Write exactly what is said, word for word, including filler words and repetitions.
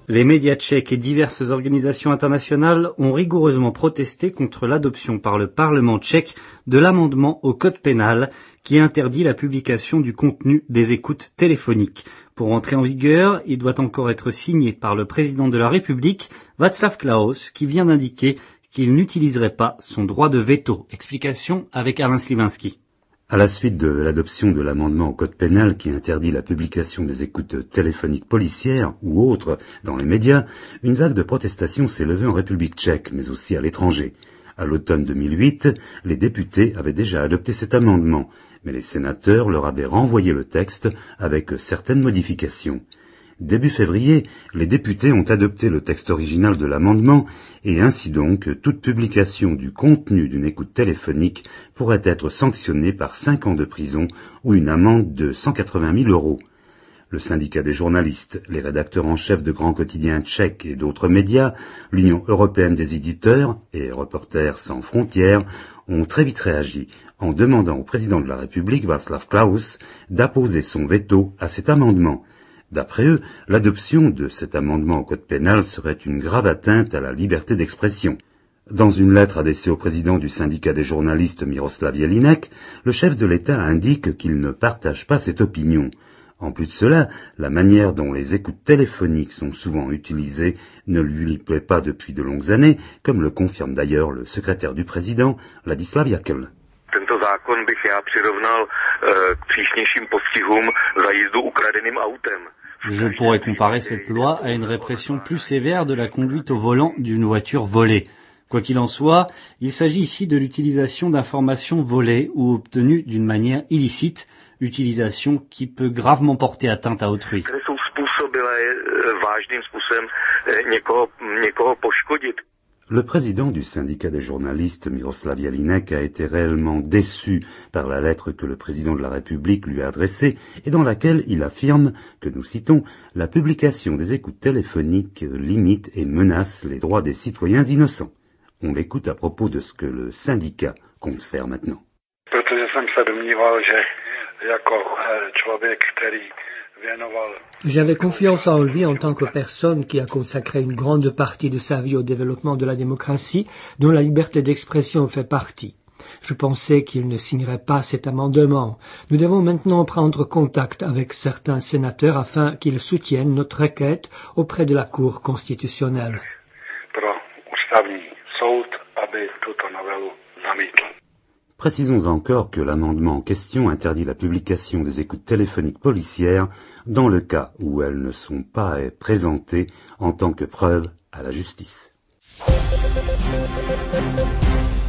Les médias tchèques et diverses organisations internationales ont rigoureusement protesté contre l'adoption par le Parlement tchèque de l'amendement au code pénal qui interdit la publication du contenu des écoutes téléphoniques. Pour entrer en vigueur, il doit encore être signé par le président de la République, Václav Klaus, qui vient d'indiquer qu'il n'utiliserait pas son droit de veto. Explication avec Alain Slivinski. À la suite de l'adoption de l'amendement au code pénal qui interdit la publication des écoutes téléphoniques policières ou autres dans les médias, une vague de protestations s'est levée en République tchèque, mais aussi à l'étranger. À l'automne deux mille huit, les députés avaient déjà adopté cet amendement, mais les sénateurs leur avaient renvoyé le texte avec certaines modifications. Début février, les députés ont adopté le texte original de l'amendement et ainsi donc toute publication du contenu d'une écoute téléphonique pourrait être sanctionnée par cinq ans de prison ou une amende de cent quatre-vingt mille euros. Le syndicat des journalistes, les rédacteurs en chef de grands quotidiens tchèques et d'autres médias, l'Union européenne des éditeurs et Reporters sans frontières ont très vite réagi en demandant au président de la République, Václav Klaus, d'apposer son veto à cet amendement. D'après eux, l'adoption de cet amendement au code pénal serait une grave atteinte à la liberté d'expression. Dans une lettre adressée au président du syndicat des journalistes Miroslav Jelínek, le chef de l'État indique qu'il ne partage pas cette opinion. En plus de cela, la manière dont les écoutes téléphoniques sont souvent utilisées ne lui plaît pas depuis de longues années, comme le confirme d'ailleurs le secrétaire du président, Ladislav Jakl. Tento zákon bych já přirovnal k přísnějším postihům za jízdu ukradeným autem. Je pourrais comparer cette loi à une répression plus sévère de la conduite au volant d'une voiture volée. Quoi qu'il en soit, il s'agit ici de l'utilisation d'informations volées ou obtenues d'une manière illicite, utilisation qui peut gravement porter atteinte à autrui. Které jsou způsobilé vážným způsobem někoho, někoho poškodit. Le président du syndicat des journalistes, Miroslav Jelínek, a été réellement déçu par la lettre que le président de la République lui a adressée et dans laquelle il affirme que, nous citons, la publication des écoutes téléphoniques limite et menace les droits des citoyens innocents. On l'écoute à propos de ce que le syndicat compte faire maintenant. Protože jsem se domníval, že jako člověk, který J'avais confiance en lui en tant que personne qui a consacré une grande partie de sa vie au développement de la démocratie, dont la liberté d'expression fait partie. Je pensais qu'il ne signerait pas cet amendement. Nous devons maintenant prendre contact avec certains sénateurs afin qu'ils soutiennent notre requête auprès de la Cour constitutionnelle. Pro ústavní soud, aby tuto novelu zamítl. Précisons encore que l'amendement en question interdit la publication des écoutes téléphoniques policières dans le cas où elles ne sont pas présentées en tant que preuve à la justice.